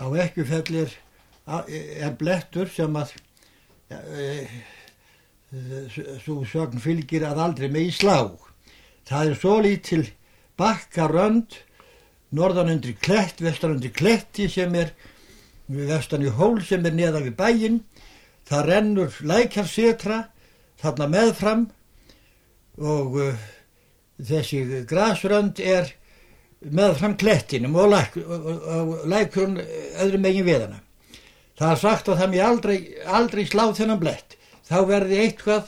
á Ekkjufelli er blettur sem að sú sögn fylgir að aldrei megi slá. Það er svo lítil bakkarönd norðan undir klett, vestan undir kletti sem er vestan í hól sem er neðan við bæinn. Það rennur Lækjarsetra þarna meðfram og þessi grasrönd er meðfram klettinum og lækurinn öðrum megin við hana. Það er sagt að það mér aldrei slá þennan blett. Þá verði eitthvað,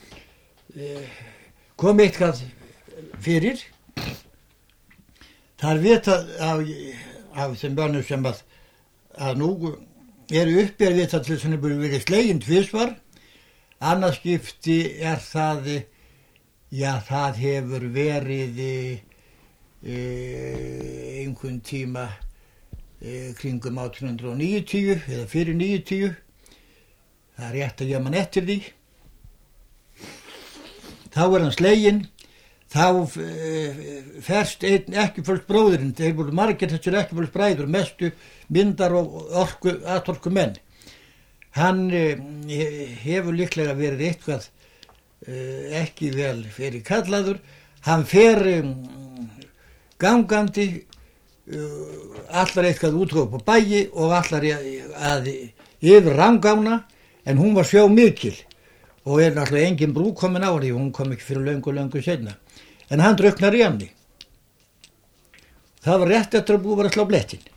komi eitthvað fyrir. Það er vitað af þeim börnum sem að nú eru uppi er vitað til þess að búið verið slegin tvisvar. Annað skipti er það, það hefur verið einhvern tíma kringum 1890 eða fyrir 90. Það er rétt að ég man eftir því. Þá er hann sleginn. Þá ferst einn Ekkjufellsbróðirinn. Þeir voru margir þessir Ekkjufellsbræður, mestu myndar og atorku menn. Hann hefur líklega verið eitthvað ekki vel fyrir kallaður. Hann fer gangandi, allar eitthvað útróp á bæi og allar að yfir Rangána, en hún var sjó mikil og er náttúrulega engin brú komin á henni, hún kom ekki fyrir löngu seinna. En hann drukknar í henni. Það var rétt eftir að búið var að slá blettinn.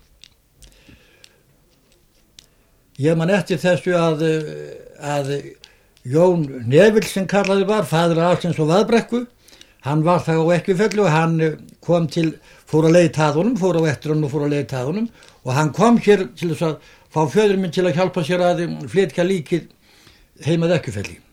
Ég man eftir þessu að Jón Nevill sem kallaði var, faðir Alsins og Vaðbrekku, hann var þá á Ekkjufelli og hann fór að leita að honum, fór á eftir honum og fór að leita að honum og hann kom hér til þess að fá föður minn til að hjálpa sér að flytja líkið heimað Ekkjufelli.